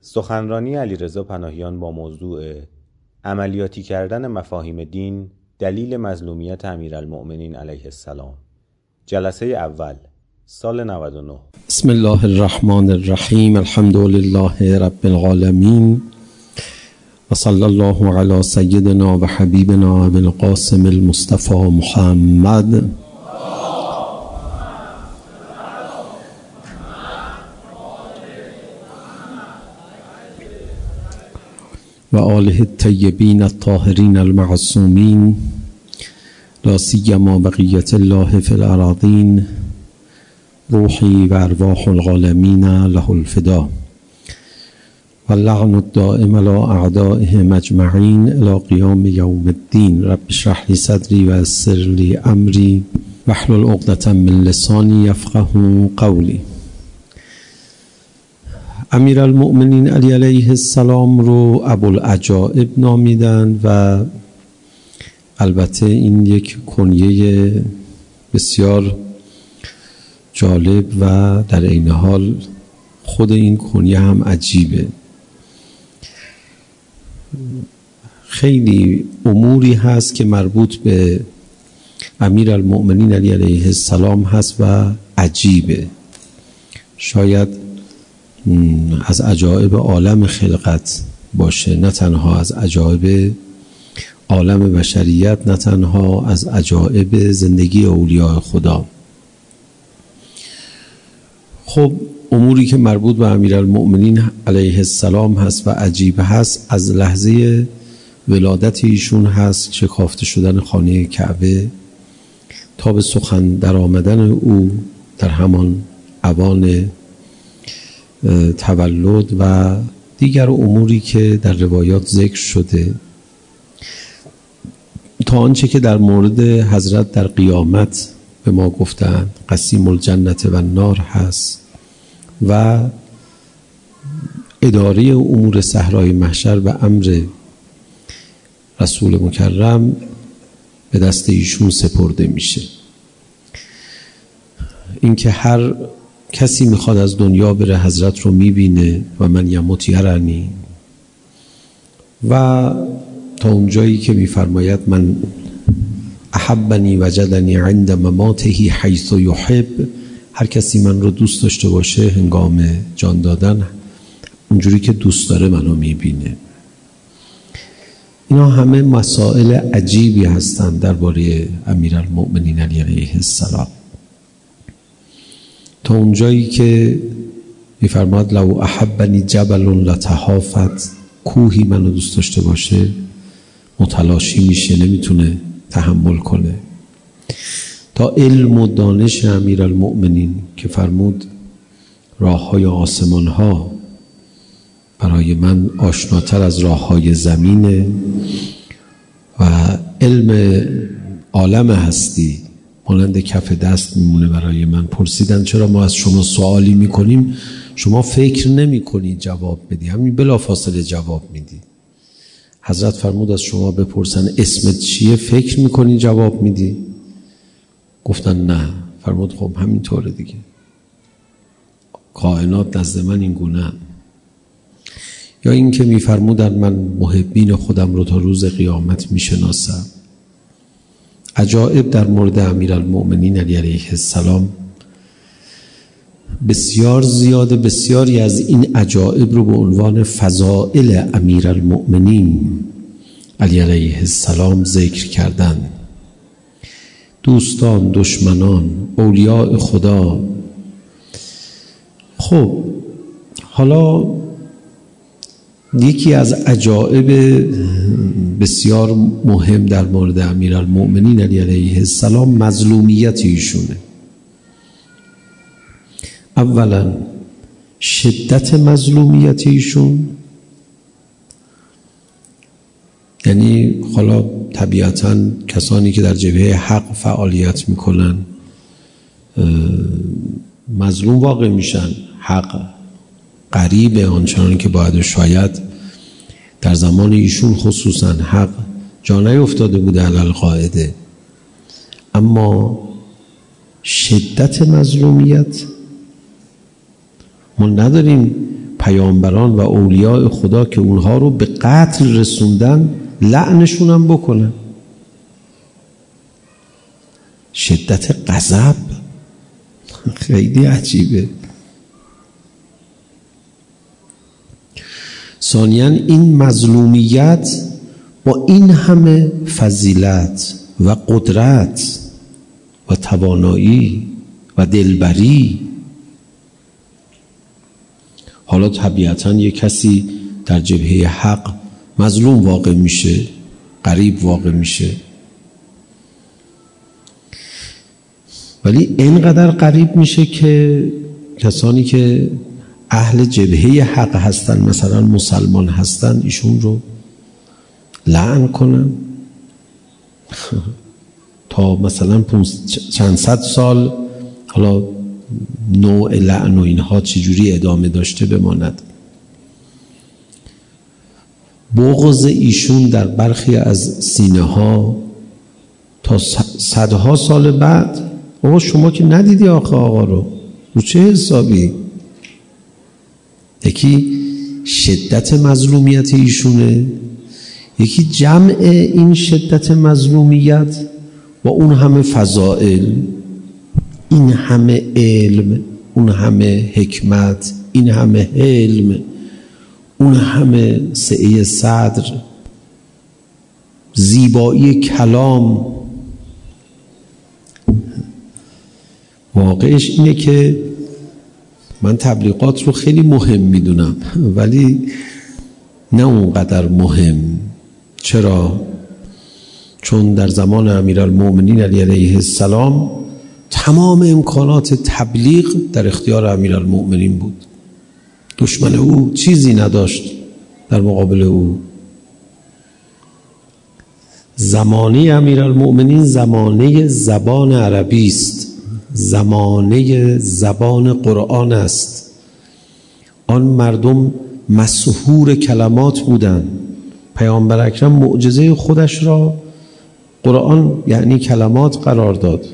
سخنرانی علیرضا پناهیان با موضوع عملیاتی کردن مفاهیم دین دلیل مظلومیت امیرالمؤمنین علیه السلام، جلسه اول، سال 99. بسم الله الرحمن الرحیم. الحمد لله رب العالمین و صلی الله علی سیدنا و حبیبنا ابی القاسم المصطفى محمد و آله الطیبین الطاهرین المعصومین لا سیما بقیة الله فی الأراضین روحی و ارواح العالمین له الفدا و اللعن الدائم علی اعدائهم اجمعین الی قیام یوم الدین. رب اشرح لی صدری و یسر لی امری واحلل عقدة من لسانی یفقهوا قولی. امیرالمؤمنین علی علیه السلام رو ابوالعجائب نامیدن و البته این یک کنیه بسیار جالب و در عین حال خود این کنیه هم عجیبه. خیلی اموری هست که مربوط به امیرالمؤمنین علی علیه السلام هست و عجیبه. شاید از عجایب عالم خلقت باشه، نه تنها از عجایب عالم بشریت، نه تنها از عجایب زندگی اولیاء خدا. خب اموری که مربوط به امیرالمؤمنین علیه السلام هست و عجیب هست از لحظه ولادت ایشون هست، شکافته شدن خانه کعبه تا به سخن در آمدن او در همان اوان تولد و دیگر اموری که در روایات ذکر شده تا آنچه که در مورد حضرت در قیامت به ما گفتند قسیم الجنت و النار هست و اداره امور صحرای محشر به امر رسول مکرم به دست ایشون سپرده میشه. اینکه هر کسی میخواد از دنیا بره حضرت رو میبینه و من یموت یرنی و تا اونجایی که میفرماید من احبنی وجدنی عند مماته حیث یحب، هر کسی من رو دوست داشته باشه هنگام جان دادن اونجوری که دوست داره منو میبینه. اینا همه مسائل عجیبی هستند درباره امیرالمؤمنین علی علیه السلام، تا اونجایی که میفرماد لو احبنی جبل لتهافت، کوهی منو دوست داشته باشه متلاشی میشه، نمیتونه تحمل کنه. تا علم و دانش امیرالمؤمنین که فرمود راههای آسمان ها برای من آشناتر از راههای زمینه و علم عالم هستی مانند کف دست میمونه برای من. پرسیدن چرا ما از شما سوالی میکنیم شما فکر نمی کنید جواب بدی، همین بلافاصله جواب میدی. حضرت فرمود از شما بپرسن اسمت چیه، فکر میکنی جواب میدی؟ گفتن نه. فرمود خب همین طوره دیگه، کائنات نزد من این گونه. یا این که میفرمودن من محبین خودم رو تا روز قیامت میشناسم. عجائب در مورد امیرالمؤمنین علی علیه السلام بسیار زیاده. بسیاری از این عجائب رو به عنوان فضائل امیرالمؤمنین علی علیه السلام ذکر کردن. دوستان، دشمنان، اولیاء خدا. خب حالا یکی از عجائب بسیار مهم در مورد امیرالمؤمنین علی علیه السلام مظلومیت ایشونه. اولا شدت مظلومیت ایشون، یعنی حالا طبیعتاً کسانی که در جبهه حق فعالیت میکنن مظلوم واقع میشن. حق قریب آنچنان که باید، شاید در زمان ایشون خصوصا حق جا نیفتاده بوده علی القاعده، اما شدت مظلومیت ما نداریم پیامبران و اولیاء خدا که اونها رو به قتل رسوندن لعنشون هم بکنن. شدت غضب خیلی عجیبه. ثانیاً این مظلومیت با این همه فضیلت و قدرت و توانایی و دلبری، حالا طبیعتاً یک کسی در جبهه حق مظلوم واقع میشه، غریب واقع میشه، ولی اینقدر غریب میشه که کسانی که اهل جبهه حق هستن، مثلا مسلمان هستن، ایشون رو لعن کنن تا مثلا چند صد سال حالا نوع لعن و اینها چجوری ادامه داشته بماند. بغض ایشون در برخی از سینه ها تا صدها سال بعد. آقا شما که ندیدی آقا رو چه حسابی؟ یکی شدت مظلومیت ایشونه، یکی جمع این شدت مظلومیت و اون همه فضائل، این همه علم، اون همه حکمت، این همه حلم، اون همه سعه صدر، زیبایی کلام. واقعش اینه که من تبلیغات رو خیلی مهم میدونم، ولی نه اونقدر مهم. چرا؟ چون در زمان امیرالمؤمنین علی علیه السلام تمام امکانات تبلیغ در اختیار امیرالمؤمنین بود. دشمن او چیزی نداشت در مقابل او. زمانه امیرالمؤمنین زمانه زبان عربی است، زمانه زبان قرآن است. آن مردم مسحور کلمات بودند. پیامبر اکرم معجزه خودش را قرآن یعنی کلمات قرار داد.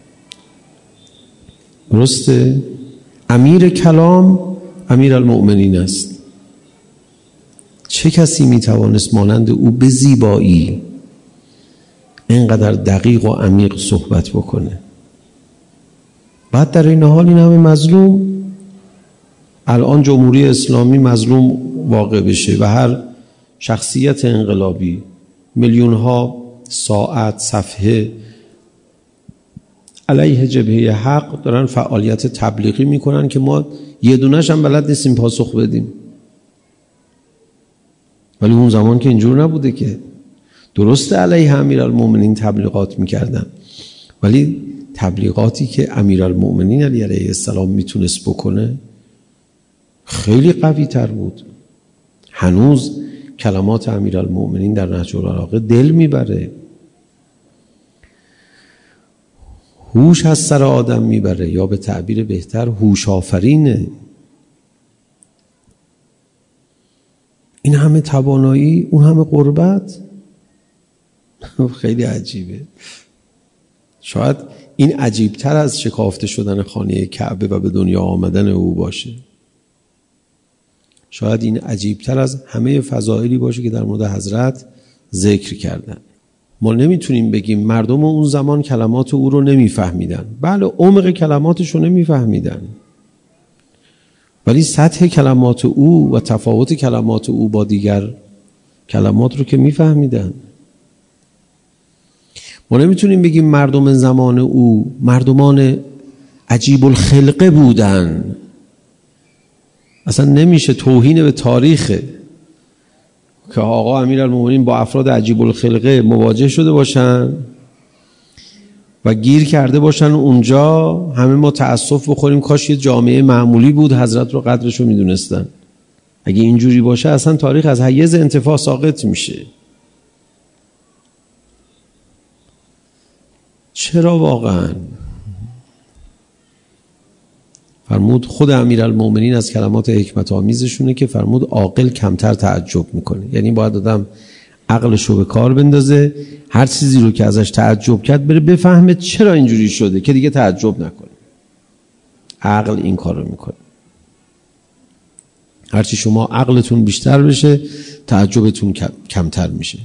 درسته؟ امیر کلام امیرالمؤمنین است. چه کسی میتوانست مانند او به زیبایی اینقدر دقیق و عمیق صحبت بکنه؟ بعد در این حال این همه مظلوم، الان جمهوری اسلامی مظلوم واقع بشه و هر شخصیت انقلابی میلیون ها ساعت صفحه علیه جبهه حق دارن فعالیت تبلیغی میکنن که ما یه دونش هم بلد نیستیم پاسخ بدیم. ولی اون زمان که اینجور نبوده که. درسته علیه امیرالمؤمنین تبلیغات میکردن، ولی تبلیغاتی که امیرالمؤمنین علیه السلام میتونست بکنه خیلی قوی تر بود. هنوز کلمات امیرالمؤمنین در نهج البلاغه دل میبره، هوش از سر آدم میبره، یا به تعبیر بهتر هوش آفرینه. این همه توانایی، اون همه قربت، خیلی عجیبه. شاید این عجیبتر از شکافته شدن خانه کعبه و به دنیا آمدن او باشه. شاید این عجیبتر از همه فضائلی باشه که در مورد حضرت ذکر کردن. ما نمیتونیم بگیم مردم اون زمان کلمات او رو نمیفهمیدن. بله، عمق کلماتش رو نمیفهمیدن، ولی سطح کلمات او و تفاوت کلمات او با دیگر کلمات رو که میفهمیدن. ما نمیتونیم بگیم مردم زمان او مردمان عجیب الخلقه بودن. اصلا نمیشه، توهین به تاریخه که آقا امیرالمؤمنین با افراد عجیب الخلقه مواجه شده باشن و گیر کرده باشن اونجا، همه ما تأسف بخوریم کاش یه جامعه معمولی بود حضرت رو قدرش رو میدونستن. اگه اینجوری باشه اصلا تاریخ از حیز انتفاع ساقط میشه. چرا واقعا؟ فرمود خود امیرالمؤمنین از کلمات حکمت آمیزشونه که فرمود عاقل کمتر تعجب میکنه. یعنی باید آدم عقلش رو به کار بندازه، هر چیزی رو که ازش تعجب کرد بره بفهمه چرا اینجوری شده که دیگه تعجب نکنه. عقل این کار رو میکنه. هرچی شما عقلتون بیشتر بشه تعجبتون کمتر میشه.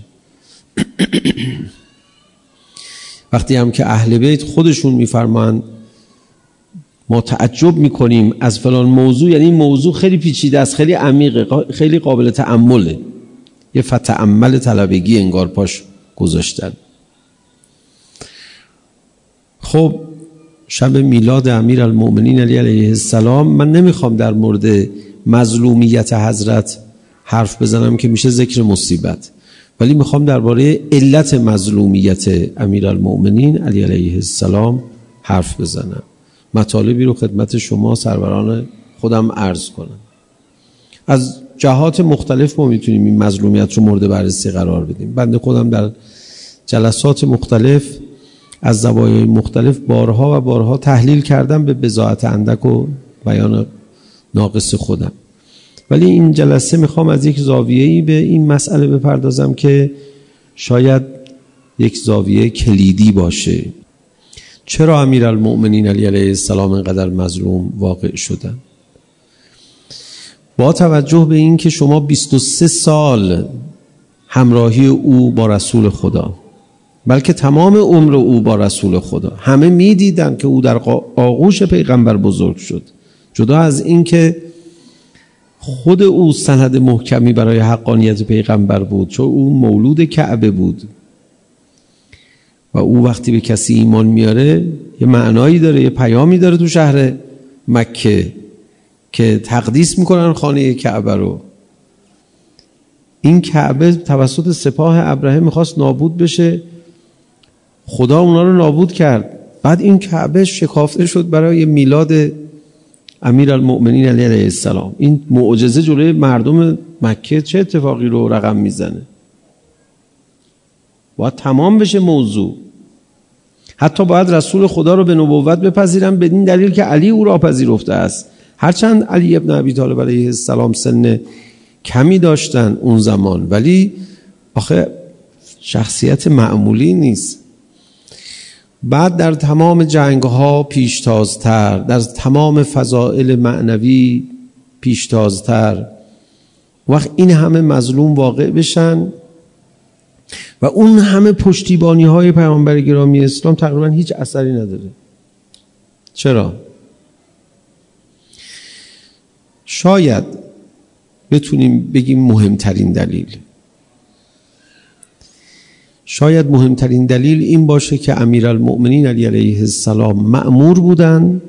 وقتی هم که اهل بیت خودشون میفرمان ما تعجب میکنیم از فلان موضوع، یعنی این موضوع خیلی پیچیده است، خیلی عمیقه، خیلی قابل تأمله، یه فتأمل طلبگی انگار پاش گذاشتن. خب شب میلاد امیرالمؤمنین علی علیه السلام، من نمیخوام در مورد مظلومیت حضرت حرف بزنم که میشه ذکر مصیبت، ولی میخوام درباره علت مظلومیت امیرالمؤمنین علی علیه السلام حرف بزنم، مطالبی رو خدمت شما سروران خودم عرض کنم. از جهات مختلف ما میتونیم این مظلومیت رو مورد بررسی قرار بدیم. بنده خودم در جلسات مختلف از زوایای مختلف بارها و بارها تحلیل کردم به بضاعت اندک و بیان ناقص خودم، ولی این جلسه میخوام از یک زاویه‌ای به این مسئله بپردازم که شاید یک زاویه کلیدی باشه. چرا امیرالمؤمنین علی علیه السلام اینقدر مظلوم واقع شدن؟ با توجه به این که شما 23 سال همراهی او با رسول خدا، بلکه تمام عمر او با رسول خدا، همه میدیدن که او در آغوش پیغمبر بزرگ شد، جدا از این که خود او سند محکمی برای حقانیت پیغمبر بود، چون او مولود کعبه بود و او وقتی به کسی ایمان میاره یه معنایی داره، یه پیامی داره تو شهر مکه که تقدیس میکنن خانه کعبه رو. این کعبه توسط سپاه ابرهه میخواست نابود بشه، خدا اونا رو نابود کرد. بعد این کعبه شکافته شد برای میلاد امیرالمؤمنین علی علیه السلام. این معجزه جلوی مردم مکه چه اتفاقی رو رقم میزنه؟ باید تمام بشه موضوع. حتی باید رسول خدا رو به نبوت بپذیرن بدین دلیل که علی او را پذیرفته است. هرچند علی ابن ابی طالب علیه السلام سن کمی داشتن اون زمان، ولی آخه شخصیت معمولی نیست. بعد در تمام جنگ‌ها پیشتازتر، در تمام فضائل معنوی پیشتازتر، وقت این همه مظلوم واقع بشن و اون همه پشتیبانی‌های پیامبر گرامی اسلام تقریبا هیچ اثری نداره. چرا؟ شاید بتونیم بگیم مهمترین دلیل این باشه که امیرالمؤمنین علی علیه السلام مأمور بودن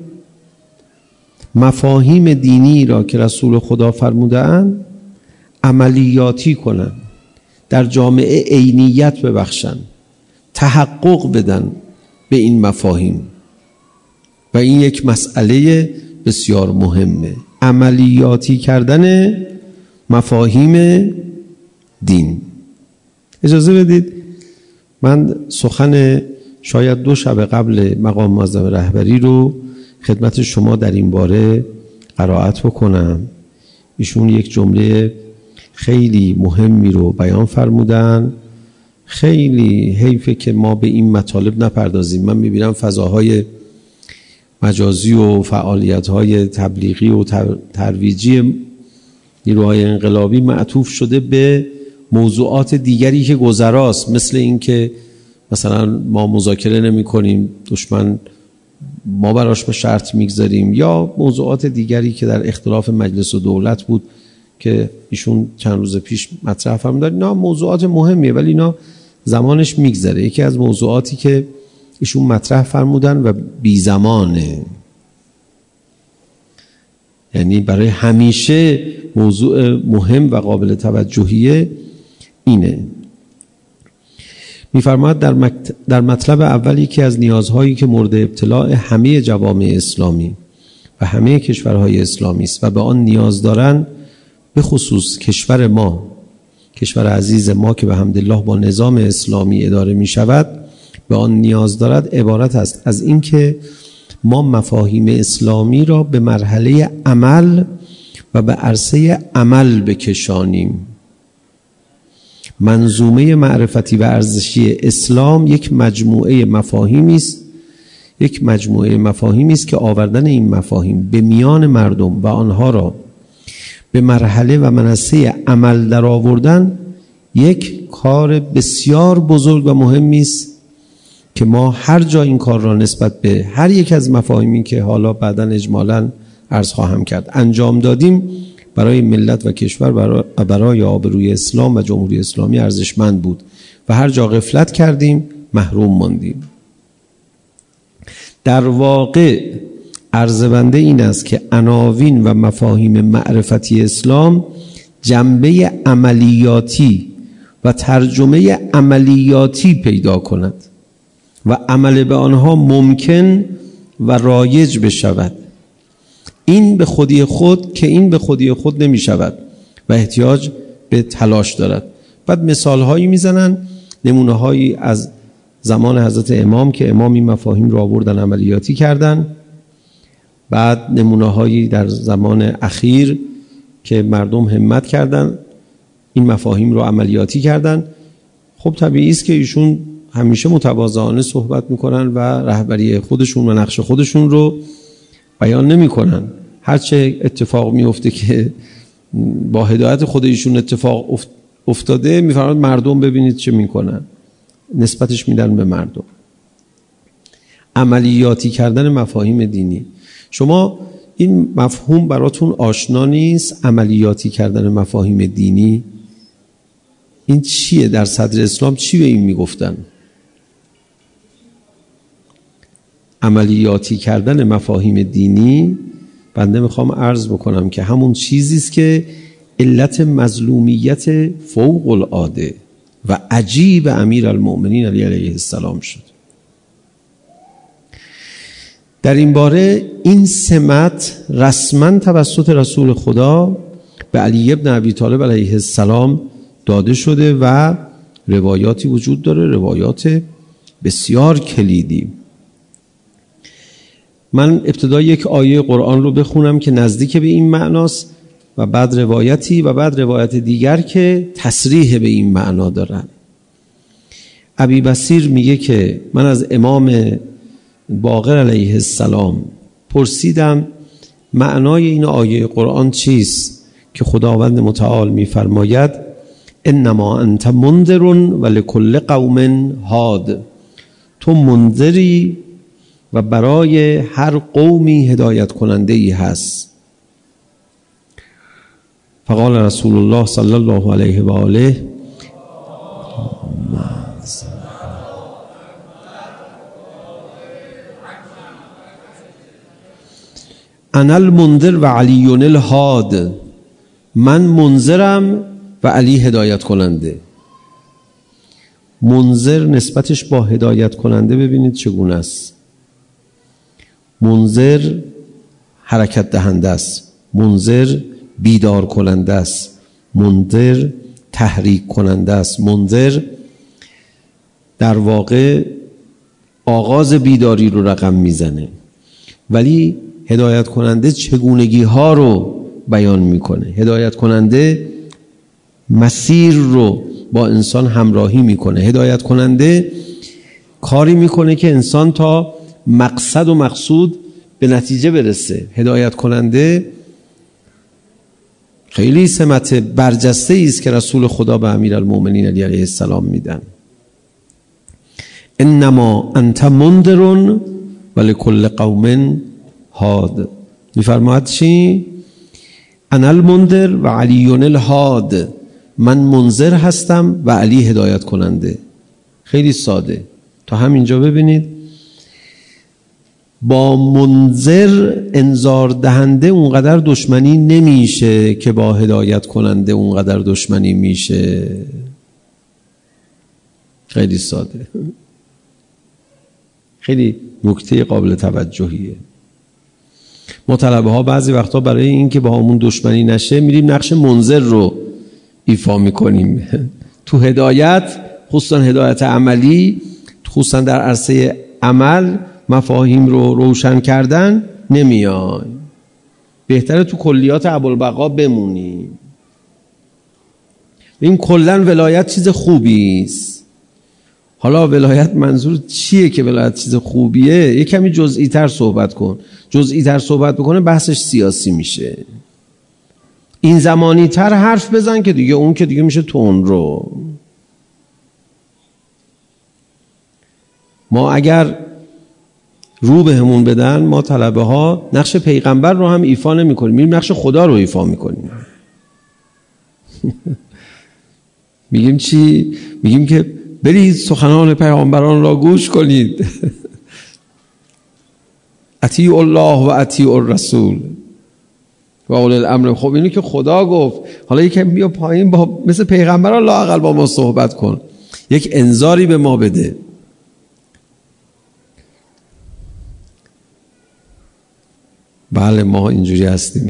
مفاهیم دینی را که رسول خدا فرمودند عملیاتی کنن، در جامعه عینیت ببخشن، تحقق بدن به این مفاهیم. و این یک مسئله بسیار مهمه، عملیاتی کردن مفاهیم دین. اجازه بدید من سخن شاید 2 شب قبل مقام معظم رهبری رو خدمت شما در این باره قرائت بکنم. ایشون یک جمله خیلی مهمی رو بیان فرمودن. خیلی حیفه که ما به این مطالب نپردازیم. من میبینم فضاهای مجازی و فعالیت‌های تبلیغی و ترویجی نیروهای انقلابی معطوف شده به موضوعات دیگری که گذراست، مثل این که مثلا ما مذاکره نمی کنیم، دشمن ما براش به شرط میگذاریم، یا موضوعات دیگری که در اختلاف مجلس و دولت بود که ایشون چند روز پیش مطرح فرمودن. اینا موضوعات مهمیه ولی اینا زمانش میگذره. یکی از موضوعاتی که ایشون مطرح فرمودن و بی زمانه، یعنی برای همیشه موضوع مهم و قابل توجهیه، اینه. می‌فرماید در مطلب اولی که از نیازهایی که مورد ابتلاع همه جوامع اسلامی و همه کشورهای اسلامی است و به آن نیاز دارند، به خصوص کشور ما، کشور عزیز ما که به حمدالله با نظام اسلامی اداره می شود، به آن نیاز دارد، عبارت است از این که ما مفاهیم اسلامی را به مرحله عمل و به عرصه عمل بکشانیم. منظومه معرفتی و ارزشی اسلام یک مجموعه مفاهیمی است، که آوردن این مفاهیم به میان مردم و آنها را به مرحله و منصه عمل در آوردن یک کار بسیار بزرگ و مهمی است که ما هر جا این کار را نسبت به هر یک از مفاهیمی که حالا بعداً اجمالاً عرض خواهم کرد انجام دادیم برای ملت و کشور و برای آبروی اسلام و جمهوری اسلامی ارزشمند بود و هر جا غفلت کردیم محروم ماندیم. در واقع عرض بنده این است که عناوین و مفاهیم معرفتی اسلام جنبه عملیاتی و ترجمه عملیاتی پیدا کند و عمل به آنها ممکن و رایج بشود. این به خودی خود نمی شود و احتیاج به تلاش دارد. بعد مثال هایی می زنن، نمونه هایی از زمان حضرت امام که امام این مفاهیم را آوردن عملیاتی کردن، بعد نمونه هایی در زمان اخیر که مردم همت کردن این مفاهیم رو عملیاتی کردن. خب طبیعی است که ایشون همیشه متواضعانه صحبت میکنن و رهبری خودشون و نقش خودشون رو بیان نمیکنن. هرچه اتفاق میفته که با هدایت خود ایشون اتفاق افتاده میفرماد مردم ببینید چه میکنن، نسبتش میدن به مردم. عملیاتی کردن مفاهیم دینی. شما این مفهوم براتون آشنا نیست؟ عملیاتی کردن مفاهیم دینی این چیه؟ در صدر اسلام چی به این میگفتن؟ عملیاتی کردن مفاهیم دینی بنده میخوام عرض بکنم که همون چیزیست که علت مظلومیت فوق العاده و عجیب امیرالمؤمنین علیه السلام شد. در این باره این سمت رسما توسط رسول خدا به علی ابن ابی طالب علیه السلام داده شده و روایاتی وجود داره، روایات بسیار کلیدی. من ابتدا یک آیه قرآن رو بخونم که نزدیک به این معناست و بعد روایتی و بعد روایت دیگر که تصریح به این معنا دارن. ابی بصیر میگه که من از امام باقر علیه السلام پرسیدم معنای این آیه قرآن چیست که خداوند متعال میفرماید انما انت منذر ولکل قوم هاد، تو منذری و برای هر قومی هدایت کننده ای هست. فقال رسول الله صلی الله علیه و آله انا المنذر و علی الهاد، من منذرم و علی هدایت کننده. منذر نسبتش با هدایت کننده ببینید چگونه است. منذر حرکت دهنده است، منذر بیدار کننده است، منذر تحریک کننده است، منذر در واقع آغاز بیداری رو رقم میزنه. ولی هدایت کننده چگونگی ها رو بیان میکنه. هدایت کننده مسیر رو با انسان همراهی میکنه. هدایت کننده کاری میکنه که انسان تا مقصد و مقصود به نتیجه برسه. هدایت کننده خیلی سمت برجسته ای است که رسول خدا به امیرالمؤمنین علیه السلام میدن. انما انت منذر ولکل قوم هاد. میفرماید چی؟ انا المنذر و علی الهاد، من منذر هستم و علی هدایت کننده. خیلی ساده. تا همینجا ببینید با منذر انذار دهنده اونقدر دشمنی نمیشه که با هدایت کننده اونقدر دشمنی میشه. خیلی ساده. خیلی نکته قابل توجهیه. ما طلبه ها بعضی وقتا برای این که با همون دشمنی نشه میریم نقش منذر رو ایفا میکنیم. تو هدایت، خصوصا هدایت عملی، خصوصا در عرصه عمل مفاهیم رو روشن کردن نمیای. بهتره تو کلیات ابوالبقا بمونیم. این کلن ولایت چیز خوبی است. حالا ولایت منظور چیه که ولایت چیز خوبیه؟ یه کمی جزئی تر صحبت کن. جزئی تر صحبت بکنه بحثش سیاسی میشه. این زمانی تر حرف بزن که دیگه اون که دیگه میشه تندرو. ما اگر رو بهمون بدن، ما طلبه ها نقش پیغمبر رو هم ایفا نمی کنیم، میریم نقش خدا رو ایفا میکنیم. میگیم چی؟ میگیم که برید سخنان پیامبران را گوش کنید. اطیعوا الله و اطیعوا الرسول و اولی الامر. خب اینو که خدا گفت، حالا یکم بیا پایین با مثل پیغمبران لااقل با ما صحبت کن، یک انذاری به ما بده. بله ما اینجوری هستیم.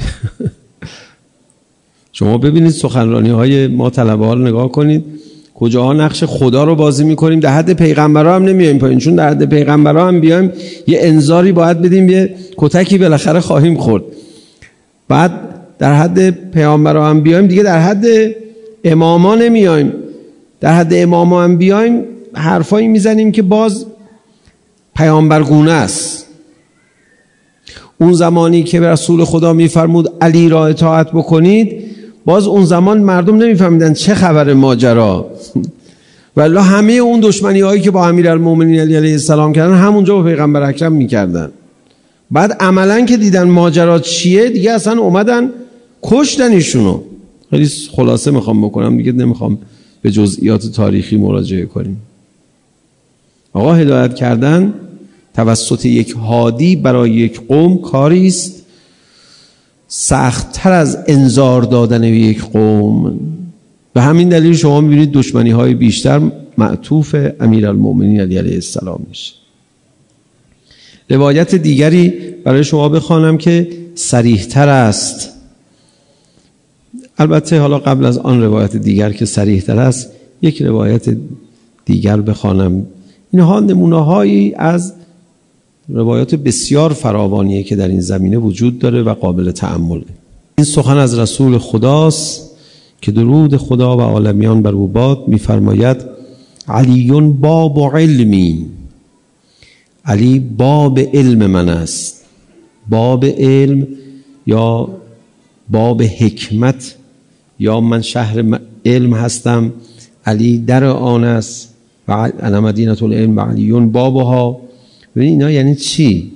شما ببینید سخنرانی های ما طلبه ها رو نگاه کنید، کجاها نقش خدا رو بازی میکنیم. در حد پیغمبرا هم نمیایم پایین، چون در حد پیغمبرا هم بیایم یه انذاری باید بدیم، یه کتکی بالاخره خواهیم خورد. بعد در حد پیغمبرا هم بیایم دیگه در حد اماما نمیایم. در حد اماما هم بیایم حرفایی میزنیم که باز پیامبرگونه است. اون زمانی که به رسول خدا میفرمود علی را اطاعت بکنید، باز اون زمان مردم نمیفهمیدن چه خبر ماجرا. ولی همه اون دشمنی هایی که با امیرالمومنین علی علیه السلام کردن همونجا با پیغمبر اکرم میکردن. بعد عملا که دیدن ماجرا چیه دیگه اصلا اومدن کشتن ایشونو. خیلی خلاصه میخوام بکنم دیگه، نمیخوام به جزئیات تاریخی مراجعه کنیم. آقا هدایت کردن توسط یک هادی برای یک قوم کاری است سخت‌تر از انذار دادن به یک قوم. به همین دلیل شما می‌بینید دشمنی‌های بیشتر معطوف امیرالمومنین علی علیه السلام میشه. روایت دیگری برای شما بخوانم که صریح‌تر است. البته حالا قبل از آن روایت دیگر که صریح‌تر است، یک روایت دیگر بخوانم. اینها نمونه‌هایی از روایات بسیار فراوانیه که در این زمینه وجود داره و قابل تأمله. این سخن از رسول خداست که درود خدا و عالمیان بر او باد، می‌فرماید علی باب علمی، علی باب علم من است. باب علم یا باب حکمت یا من شهر علم هستم، علی در آن است و انا مدینة العلم و علی بابها. ببینید اینا یعنی چی؟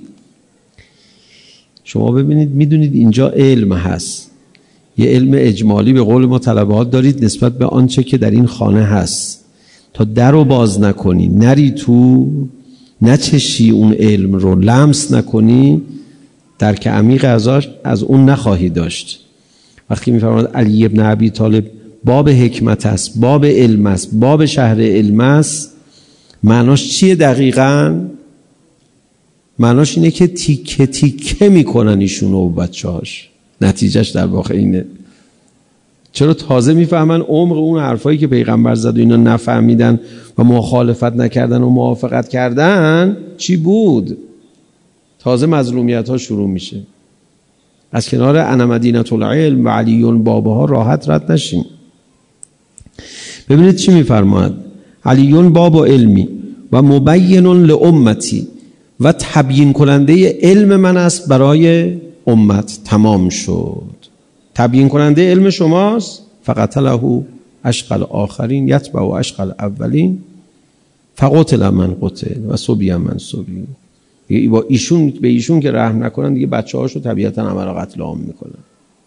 شما ببینید میدونید اینجا علم هست، یه علم اجمالی به قول ما طلبات دارید نسبت به آنچه که در این خانه هست. تا در رو باز نکنی، نری تو، نچشی اون علم رو، لمس نکنی، درک عمیق از اون نخواهی داشت. وقتی میفرماید علی ابن ابی طالب باب حکمت است، باب علم است، باب شهر علم است، معناش چیه دقیقاً؟ معناش اینه که تیکه تیکه میکنن ایشونو و بچه‌هاش. نتیجهش در واقع اینه. چرا تازه میفهمن عمق اون حرفایی که پیغمبر زد و اینا نفهمیدن و مخالفت نکردن و موافقت کردن چی بود؟ تازه مظلومیت ها شروع میشه. از کنار انا مدینة العلم و علی بابها راحت رد نشیم. ببینید چی میفرماید، علی باب علمی و مبین لامتی و تبیین کننده علم من است برای امت. تمام شد. تبیین کننده علم شماست. فقط له اشقل آخرین یتبع و اشقل اولین فقتل من قتل و صبی من صبی. با ایشون به ایشون که رحم نکنن دیگه بچه‌هاشو طبیعتا همه را قتل عام میکنن.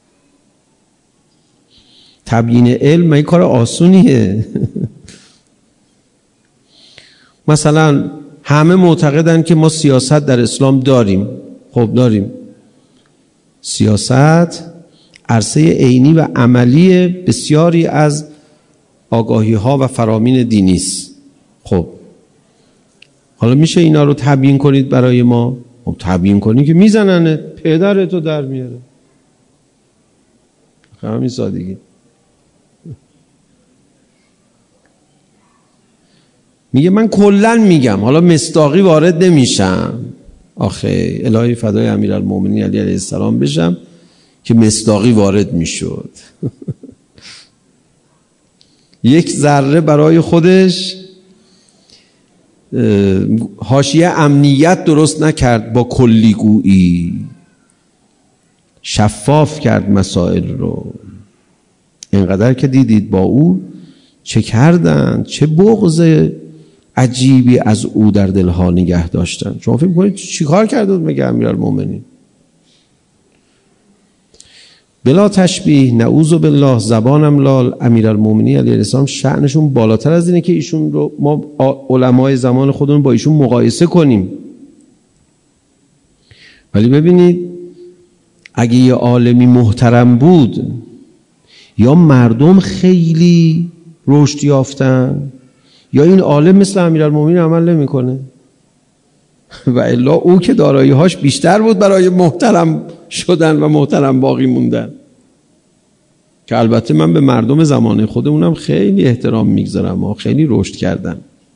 تبیین علم این کار آسونیه. مثلا همه معتقدن که ما سیاست در اسلام داریم. خب داریم. سیاست عرصه عینی و عملی بسیاری از آگاهی ها و فرامین دینی است. خب حالا میشه اینا رو تبیین کنید برای ما؟ خب تبیین کنید که میزنن پدرتو در میاره. همین سادگی. میگه من کلن میگم، حالا مصداقی وارد نمیشم. آخه الهی فدای امیرالمومنین علی علیه السلام بشم که مصداقی وارد میشد. یک ذره برای خودش حاشیه امنیت درست نکرد با کلیگویی، شفاف کرد مسائل رو. اینقدر که دیدید با او چه کردند، چه بغض عجیبی از او در دلها نگه داشتن. شما فکر کنید چی کار کرده بود مگه امیرالمومنین؟ بلا تشبیه، نعوذ بالله، زبانم لال، امیرالمومنین علیه السلام شأنشون بالاتر از اینه که ایشون رو ما علمای زمان خودمون با ایشون مقایسه کنیم. ولی ببینید اگه یه عالمی محترم بود، یا مردم خیلی رشد یافتن، یا این عالم مثل امیرالمومنین عمل نمیکنه. و الا او که دارایی‌هاش بیشتر بود برای محترم شدن و محترم باقی موندن. که البته من به مردم زمان خودمونم خیلی احترام میگذارم و خیلی رشد کردن.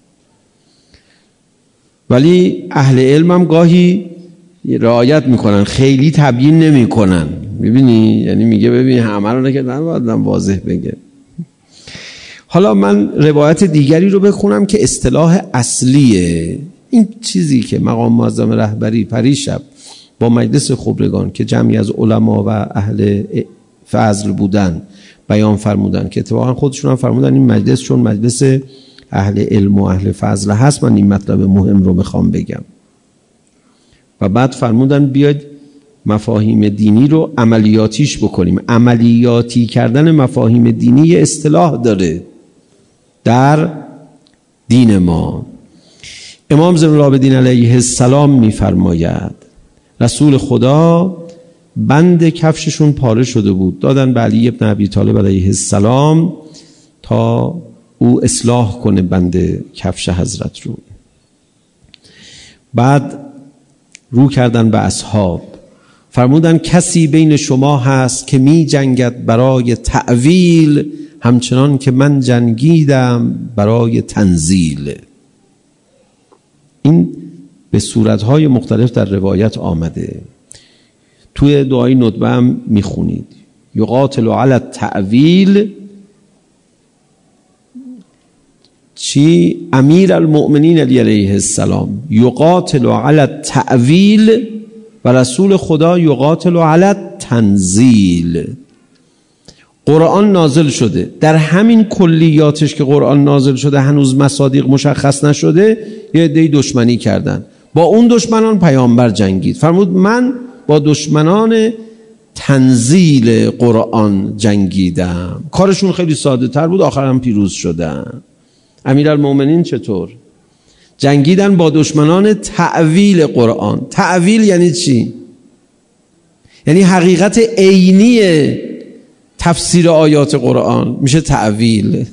ولی اهل علمم گاهی رعایت میکنن، خیلی تبیین نمیکنن. ببینی یعنی میگه ببین همه رو نکردن، باید واضح بگه. حالا من روایت دیگری رو بخونم که اصطلاح اصلیه. این چیزی که مقام معظم رهبری پریشب با مجلس خبرگان که جمعی از علما و اهل فضل بودن بیان فرمودن، که اتفاقا خودشون هم فرمودن این مجلس چون مجلس اهل علم و اهل فضل هست، من این مطلب مهم رو میخوام بگم. و بعد فرمودن بیاید مفاهیم دینی رو عملیاتیش بکنیم. عملیاتی کردن مفاهیم دینی یه اصطلاح داره در دین ما. امام زین العابدین علیه السلام میفرماید رسول خدا بند کفششون پاره شده بود، دادن به علی ابن ابی طالب علیه السلام تا او اصلاح کنه بند کفش حضرت رو. بعد رو کردن به اصحاب، فرمودن کسی بین شما هست که می جنگد برای تعویل همچنان که من جنگیدم برای تنزیل. این به صورتهای مختلف در روایت آمده. توی دعای ندبه هم میخونید یقاتل علی التعویل. چی؟ امیر المؤمنین علیه السلام یقاتل علی التعویل و رسول خدا یقاتل علی التنزیل. قرآن نازل شده، در همین کلیاتش که قرآن نازل شده هنوز مصادیق مشخص نشده، یه عده‌ای دشمنی کردن، با اون دشمنان پیامبر جنگید. فرمود من با دشمنان تنزیل قرآن جنگیدم. کارشون خیلی ساده تر بود، آخر هم پیروز شدن. امیرالمومنین چطور؟ جنگیدن با دشمنان تعویل قرآن. تعویل یعنی چی؟ یعنی حقیقت عینی تفسیر آیات قرآن میشه تعویل.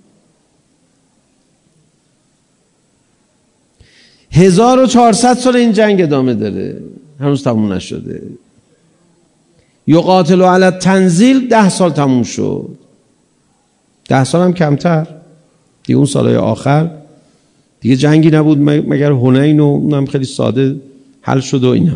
1400 سال این جنگ ادامه داره، هنوز تموم نشده. یقاتل علی التنزیل 10 سال تموم شد، 10 سال هم کمتر دیگه. اون سالهای آخر دیگه جنگی نبود مگر حنین و اونم خیلی ساده حل شد و اینا.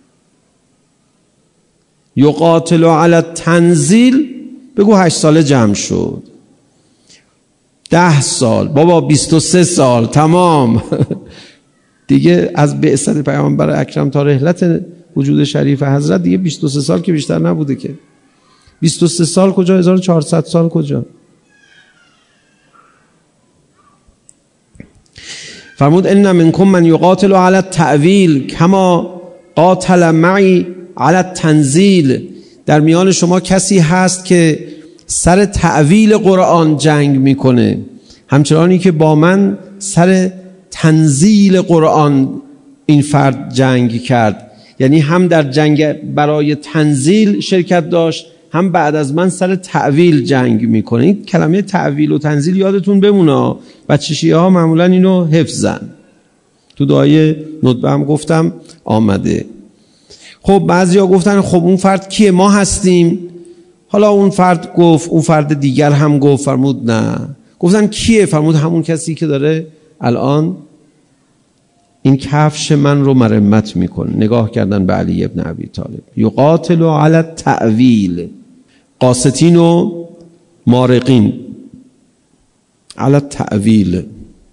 یقاتل علی التنزیل بگو 8 ساله جمع شد. 10 سال بابا 23 سال تمام. دیگه از بعثت پیامبر اکرم تا رحلت وجود شریف حضرت دیگه 23 سال که بیشتر نبوده که. 23 سال کجا؟ 1400 سال کجا؟ فرمود ان منکم من یقاتل علی التأویل کما قاتل معی علی التنزیل. در میان شما کسی هست که سر تعویل قرآن جنگ میکنه، همچنانی که با من سر تنزیل قرآن این فرد جنگ کرد. یعنی هم در جنگ برای تنزیل شرکت داشت، هم بعد از من سر تعویل جنگ میکنه. این کلمه تعویل و تنزیل یادتون بمونه، بچه شیعه ها معمولا اینو حفظن. تو دعای ندبه هم گفتم آمده. خب بعضیا گفتن خب اون فرد کیه؟ ما هستیم. حالا اون فرد گفت، اون فرد دیگر هم گفت. فرمود نه. گفتن کیه؟ فرمود همون کسی که داره الان این کفش من رو مرمت میکنه. نگاه کردن به علی ابن ابی طالب. یقاتل علی التأویل، قاسطین و مارقین علی التأویل.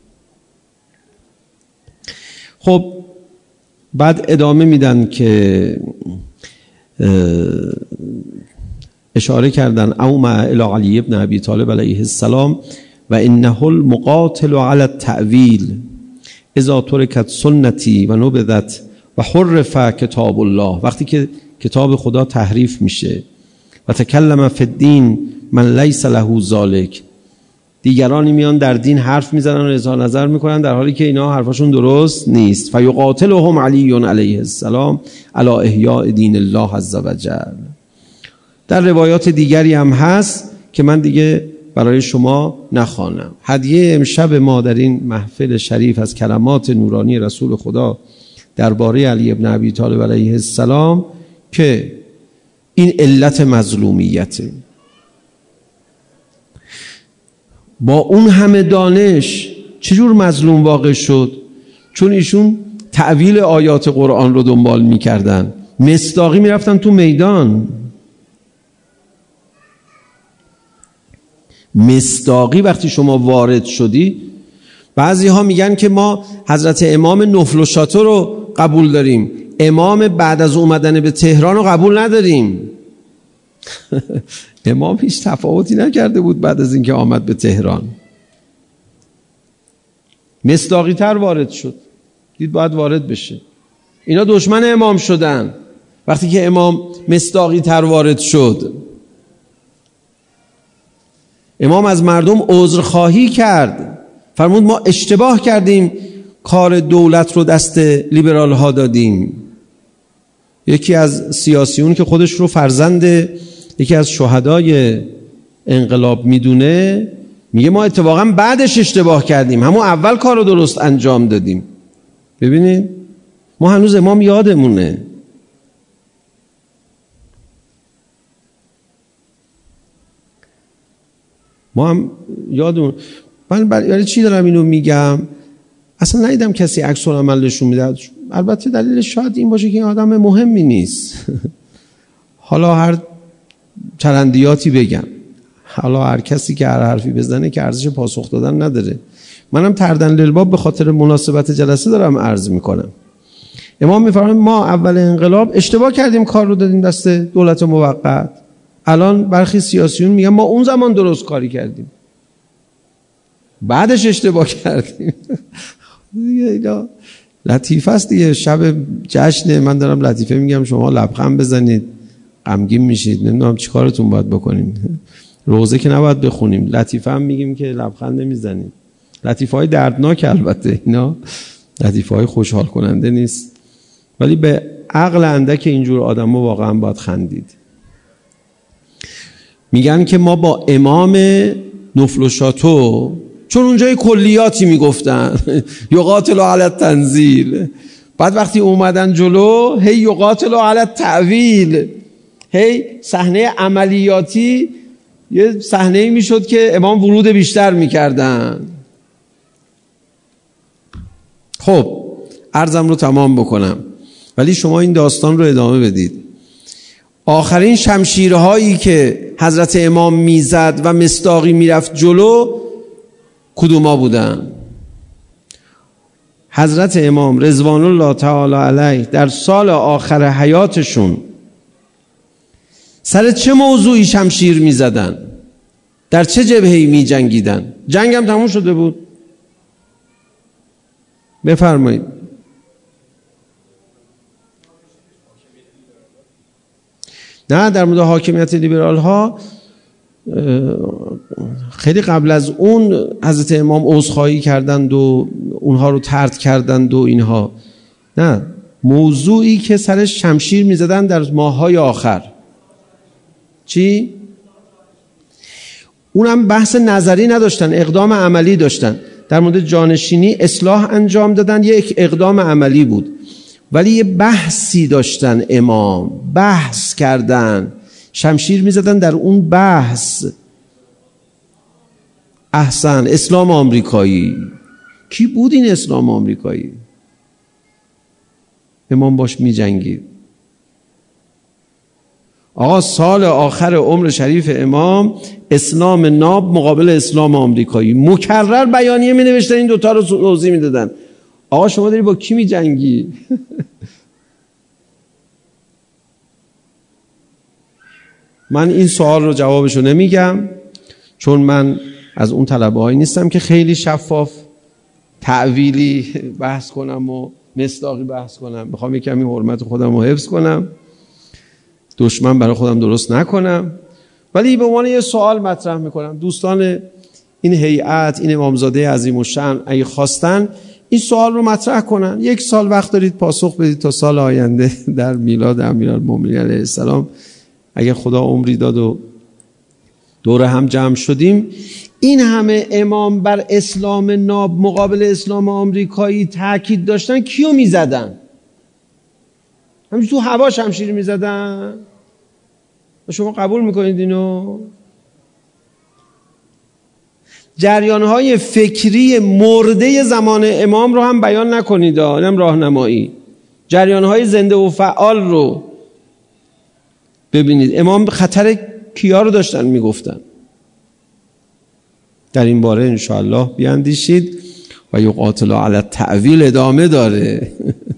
خب بعد ادامه میدن که اشاره کردن او مع الی علی ابن ابی طالب علیه السلام و انه المقاتل علی التأویل اذا ترکت سنتی و نبذت و حرف کتاب الله. وقتی که کتاب خدا تحریف میشه و تکلم فی الدین من لیس له ذلک، دیگرانی میان در دین حرف میزنن و اظهار نظر میکنن در حالی که اینا حرفشون درست نیست. فیقاتلهم علی علیه السلام علی احیاء دین الله عز وجل. در روایات دیگری هم هست که من دیگه برای شما نخوانم. هدیه امشب ما در این محفل شریف از کلمات نورانی رسول خدا درباره علی ابن ابی طالب علیه السلام که این علت مظلومیته. با اون همه دانش چجور مظلوم واقع شد؟ چون ایشون تأویل آیات قرآن رو دنبال میکردن، مصداقی میرفتن تو میدان. مصداقی وقتی شما وارد شدی، بعضی ها میگن که ما حضرت امام نفل و شاتو رو قبول داریم، امام بعد از اومدن به تهران رو قبول نداریم. امام هیچ تفاوتی نکرده بود بعد از اینکه آمد به تهران. مصداقی تر وارد شد، دید باید وارد بشه. اینا دشمن امام شدن وقتی که امام مصداقی تر وارد شد. امام از مردم عذرخواهی کرد، فرمود ما اشتباه کردیم کار دولت رو دست لیبرال ها دادیم. یکی از سیاسیون که خودش رو فرزند یکی از شهدای انقلاب میدونه میگه ما اتفاقا بعدش اشتباه کردیم، همون اول کار رو درست انجام دادیم. ببینید ما هنوز امام یادمونه. ما هم یادمون. من برای چی دارم اینو میگم؟ اصلا ندیدم کسی عکس العمل نشون میده. البته دلیلش شاید این باشه که این آدم مهمی نیست. حالا هر چرندیاتی بگم، حالا هر کسی که هر حرفی بزنه که ارزش پاسخ دادن نداره. منم تردن للباب به خاطر مناسبت جلسه دارم عرض میکنم. امام میفرماید ما اول انقلاب اشتباه کردیم کار رو دادیم دست دولت موقت. الان برخی سیاسیون میگن ما اون زمان درست کاری کردیم، بعدش اشتباه کردیم. دیگه لطیفه است دیگه. شب جشنه، من دارم لطیفه میگم شما لبخند بزنید، غمگین میشید، نمیدونم چی کارتون باید بکنیم. روزه که نباید بخونیم، لطیفه هم میگیم که لبخند نمیزنید. لطیفه های دردناک، البته اینا لطیفه های خوشحال کننده نیست، ولی به عقل اندک اینجور آدم ها واقعا باید خندید. میگن که ما با امام نفل و شاتو، چون اونجای کلیاتی میگفتن یقاتل علی التنزیل، بعد وقتی اومدن جلو هی یقاتل علی التأویل، هی صحنه عملیاتی یه صحنه‌ای میشد که امام ورود بیشتر میکردن. خب عرضم رو تمام بکنم، ولی شما این داستان رو ادامه بدید. آخرین شمشیرهایی که حضرت امام میزد و مصداقی میرفت جلو کدوما بودن؟ حضرت امام رضوان الله تعالی علیه در سال آخر حیاتشون سر چه موضوعی شمشیر میزدن؟ در چه جبهه‌ای میجنگیدن؟ جنگ هم تموم شده بود. بفرمایید. نه، در مورد حاکمیت لیبرال ها خیلی قبل از اون حضرت امام عذرخواهی کردند و اونها رو طرد کردند و اینها. نه، موضوعی که سرش شمشیر میزدن در ماه‌های آخر چی؟ اونم بحث نظری نداشتن، اقدام عملی داشتن. در مورد جانشینی اصلاح انجام دادن، یک اقدام عملی بود، ولی یه بحثی داشتن. امام بحث کردن، شمشیر میزدن در اون بحث. احسن، اسلام آمریکایی. کی بود این اسلام آمریکایی؟ امام باش میجنگید. آقا سال آخر عمر شریف امام اسلام ناب مقابل اسلام آمریکایی، مکرر بیانیه می نوشتن، این دوتا رو توضیح می دادن. آقا شما داری با کی می جنگی؟ من این سوال رو جوابشو نمیگم، چون من از اون طلبه‌هایی نیستم که خیلی شفاف تعویلی بحث کنم و مصداقی بحث کنم. میخوام یک کمی حرمت خودم رو حفظ کنم، دشمن برای خودم درست نکنم، ولی به عنوان یه سوال مطرح میکنم. دوستان این هیئت، این امامزاده عظیم الشأن اگه خواستن این سوال رو مطرح کنن، 1 سال وقت دارید پاسخ بدید تا سال آینده در میلاد امیرالمومنین علیه السلام اگه خدا عمری داد و دور هم جمع شدیم. این همه امام بر اسلام ناب مقابل اسلام آمریکایی تاکید داشتن، کیو میزدن؟ همینجور تو هوا شمشیر میزدن؟ شما قبول میکنید اینو؟ جریانهای فکری مرده زمان امام رو هم بیان نکنید، اینم راهنمایی. جریانهای زنده و فعال رو ببینید. امام خطر کیا رو داشتن میگفتن؟ در این باره انشاءالله بیاندیشید. و یقاتل علی التأویل ادامه داره.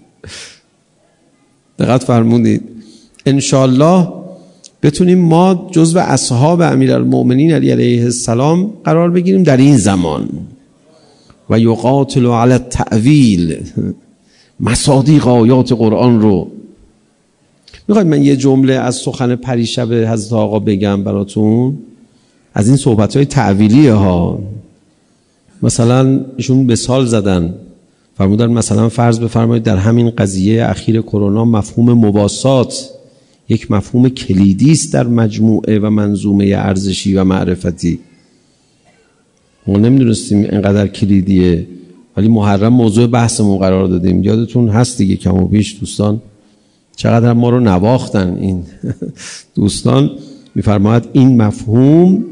دقت فرمودید. انشاءالله بتونیم ما جزو اصحاب امیرالمؤمنین علیه السلام قرار بگیریم در این زمان. و یقاتل علی التأویل، مصادیق آیات قرآن رو. میخواید من یه جمله از سخن پریشب حضرت آقا بگم براتون؟ از این صحبت‌های تعویلیه ها. مثلا ایشون مثال زدن، فرمودن مثلا فرض بفرمایید در همین قضیه اخیر کرونا مفهوم مواسات یک مفهوم کلیدی است در مجموعه و منظومه ارزشی و معرفتی. ما نمیدونستیم اینقدر کلیدیه، ولی محرم موضوع بحثمون قرار دادیم. یادتون هست دیگه کم و بیش دوستان چقدر ما رو نواختن این دوستان. میفرماید این مفهوم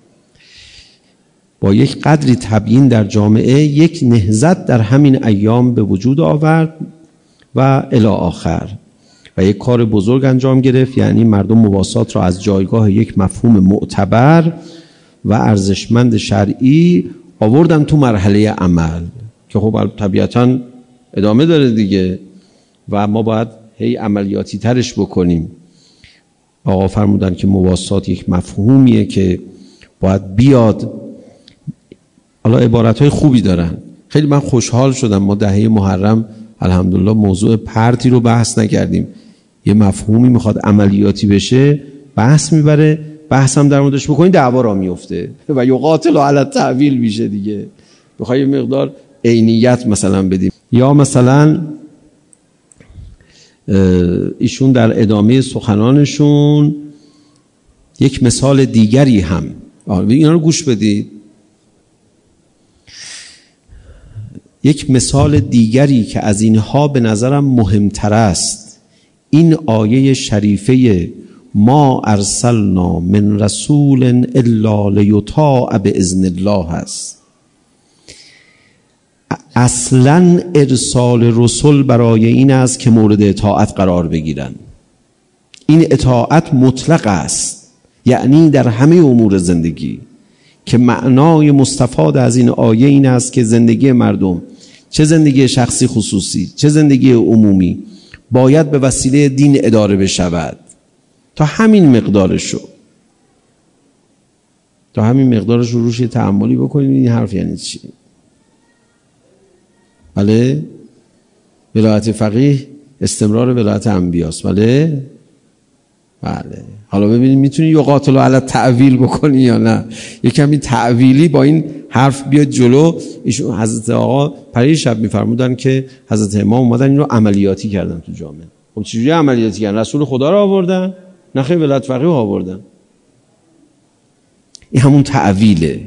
با یک قدری تبیین در جامعه یک نهضت در همین ایام به وجود آورد و الی آخر و یک کار بزرگ انجام گرفت، یعنی مردم مواسات را از جایگاه یک مفهوم معتبر و ارزشمند شرعی آوردن تو مرحله عمل که خب طبیعتاً ادامه داره دیگه و ما باید هی عملیاتی ترش بکنیم. آقا فرمودن که مواسات یک مفهومیه که باید بیاد. حالا عبارتهای خوبی دارن. خیلی من خوشحال شدم ما دهه محرم الحمدلله موضوع پرتی رو بحث نکردیم. یه مفهومی میخواد عملیاتی بشه بحث میبره، بحث هم در موردش بکنید دعوا را میفته و یقاتل علی التأویل میشه دیگه. بخوای یه مقدار عینیت مثلا بدیم. یا مثلا ایشون در ادامه سخنانشون یک مثال دیگری هم، اینا رو گوش بدید، یک مثال دیگری که از اینها به نظرم مهمتر است این آیه شریفه ما ارسلنا من رسول الا لیطاع باذن الله است. اصلا ارسال رسول برای این است که مورد اطاعت قرار بگیرن. این اطاعت مطلق است، یعنی در همه امور زندگی، که معنای مستفاد از این آیه این است که زندگی مردم، چه زندگی شخصی خصوصی چه زندگی عمومی، باید به وسیله دین اداره بشود. تا همین مقدارشو روش تأملی بکنید. این حرف یعنی چی؟ بله، ولایت فقیه استمرار ولایت انبیاست. بله. حالا ببینید میتونی یقاتل علی التأویل بکنی یا نه. یک کمی تعویلی با این حرف بیاد جلو. ایشون حضرت آقا پریشب میفرمودن که حضرت امام اومدن این رو عملیاتی کردن تو جامعه. خب چجوری عملیاتی کردن؟ رسول خدا رو آوردن؟ نه خیر، ولایت فقیه رو آوردن. این همون تعویله.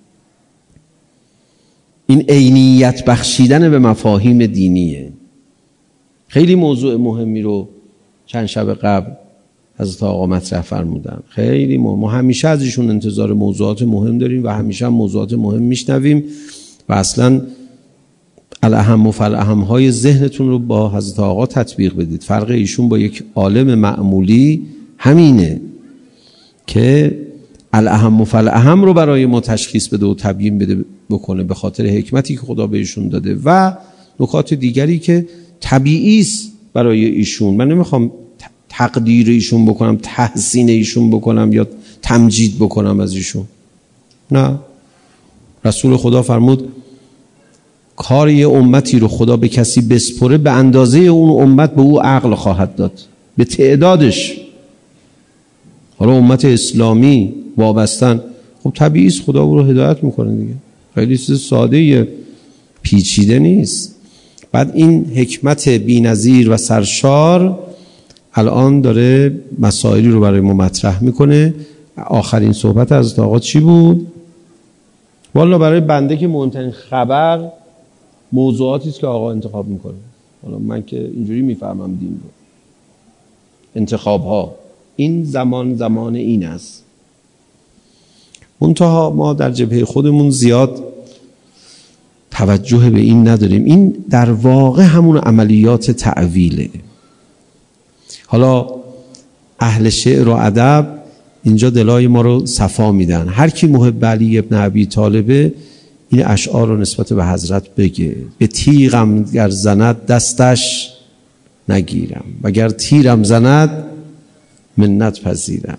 این عینیت بخشیدن به مفاهیم دینیه. خیلی موضوع مهمی رو چند شب قبل حضرت آقا مطرح فرمودن. خیلی ما همیشه از ایشون انتظار موضوعات مهم داریم و همیشه هم موضوعات مهم میشنویم و اصلا الاهم و فالاهم های ذهنتون رو با حضرت آقا تطبیق بدید. فرق ایشون با یک عالم معمولی همینه که الاهم و فالاهم رو برای ما تشخیص بده و تبیین بده بکنه به خاطر حکمتی که خدا بهشون داده و نکات دیگری که طبیعی است برای ایشون. من نمیخوام تقدیر ایشون بکنم، تحسین ایشون بکنم یا تمجید بکنم از ایشون. نه، رسول خدا فرمود کار یه امتی رو خدا به کسی بسپره به اندازه اون امت به او عقل خواهد داد، به تعدادش. حالا امت اسلامی وابستن، خب طبیعی است خدا او رو هدایت میکنه دیگه. خیلی چیز ساده پیچیده نیست. بعد این حکمت بی‌نظیر و سرشار الان داره مسائلی رو برای ما مطرح میکنه. آخرین صحبت از آقا چی بود؟ والا برای بنده که مهمترین خبر موضوعاتی است که آقا انتخاب میکنه. حالا من که اینجوری میفهمم دین رو، انتخاب ها این زمان این است. منتها ما در جبهه خودمون زیاد توجه به این نداریم. این در واقع همون عملیات تعویله. حالا اهل شعر و ادب اینجا دلای ما رو صفا میدن. هر کی محب علی ابن ابی طالبه این اشعار رو نسبت به حضرت بگه: به تیغم گر زند دستش نگیرم، وگر تیرم زند منت پذیرم.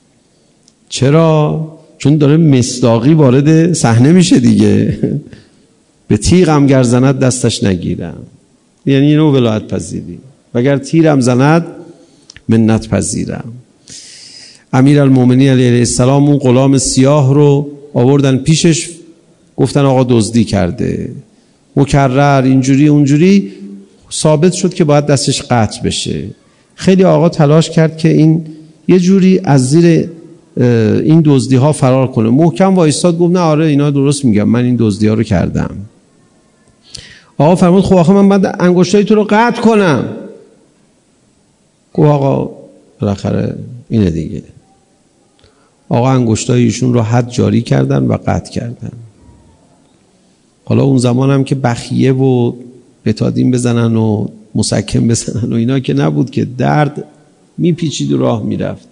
چرا؟ چون داره مصداقی وارد صحنه میشه دیگه. به تیغم گر زند دستش نگیرم، یعنی اینو ولایت پذیری. وگر تیرم زند منت پذیرم. امیرالمومنین علیه السلام اون غلام سیاه رو آوردن پیشش، گفتن آقا دزدی کرده. مکرر اینجوری اونجوری ثابت شد که باید دستش قطع بشه. خیلی آقا تلاش کرد که این یه جوری از زیر این دزدی ها فرار کنه. محکم وایستاد، گفت نه آره اینا درست میگم، من این دزدی ها رو کردم. آقا فرمود خب آخه من باید انگشتای تو رو قطع کنم. گفت آقا بالاخره اینه دیگه. آقا انگشتای ایشون رو حد جاری کردن و قطع کردن. حالا اون زمان هم که بخیه و بتادین بزنن و مسکن بزنن و اینا که نبود، که درد میپیچید و راه میرفت.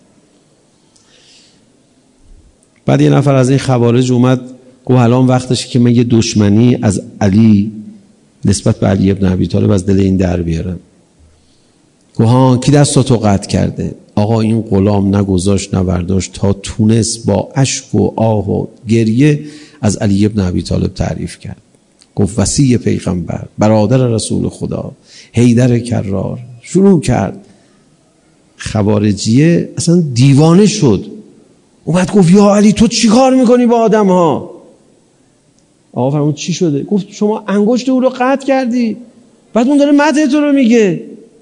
بعد یه نفر از این خوارج اومد گفت الان وقتشه که من یه دشمنی از علی نسبت به علی ابن ابی طالب از دل این در بیارم. گفت ها کی دستاتو قطع کرده؟ آقا این غلام نگذاشت نبرداشت تا تونست با اشک و آه و گریه از علی ابن ابی طالب تعریف کرد. گفت وصی پیغمبر، برادر رسول خدا، حیدر کرار. شروع کرد. خوارجیه اصلا دیوانه شد، اومد گفت یا علی تو چی کار میکنی با آدم ها؟ آقا فرمود چی شده؟ گفت شما انگشت او رو قطع کردی، بعد اون داره مدح تو رو میگه.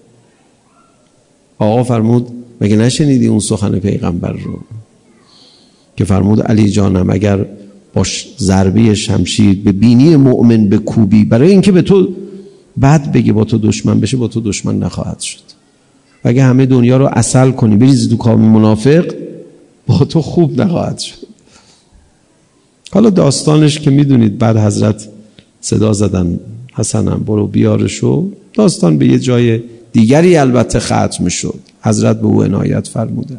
آقا فرمود مگه نشنیدی اون سخن پیغمبر رو که فرمود علی جانم اگر با ضربه شمشیر به بینی مؤمن بکوبی، برای اینکه به تو بد بگه با تو دشمن بشه، با تو دشمن نخواهد شد. و اگه همه دنیا رو عسل کنی بریزی تو کام منافق، با تو خوب نخواهد شد. حالا داستانش که میدونید، بعد حضرت صدا زدن حسنم برو بیارشو. داستان به یه جای دیگری البته ختم شد. حضرت به او عنایت فرمودن.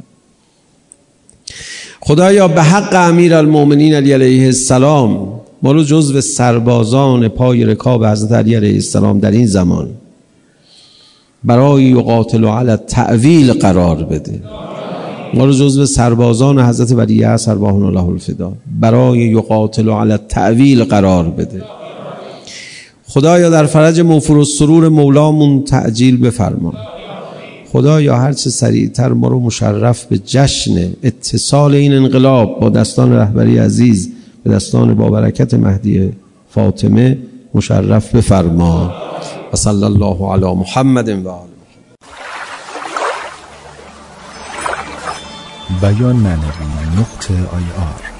خدایا به حق امیرالمومنین علی علیه السلام ما رو جزو سربازان پای رکاب حضرت علی علیه السلام در این زمان برای یقاتل علی التأویل قرار بده. ما رو جزو سربازان حضرت ولی عصر ارواحنا الله الفدا برای یقاتل علی التأویل قرار بده. خدایا در فرج موفور السرور مولامون تعجیل بفرما. خدایا هر چه سریعتر ما رو مشرف به جشن اتصال این انقلاب با دستان رهبری عزیز به دستان با برکت مهدی فاطمه مشرف بفرما. و صلی الله علی محمد و آل بیان معنوی .ir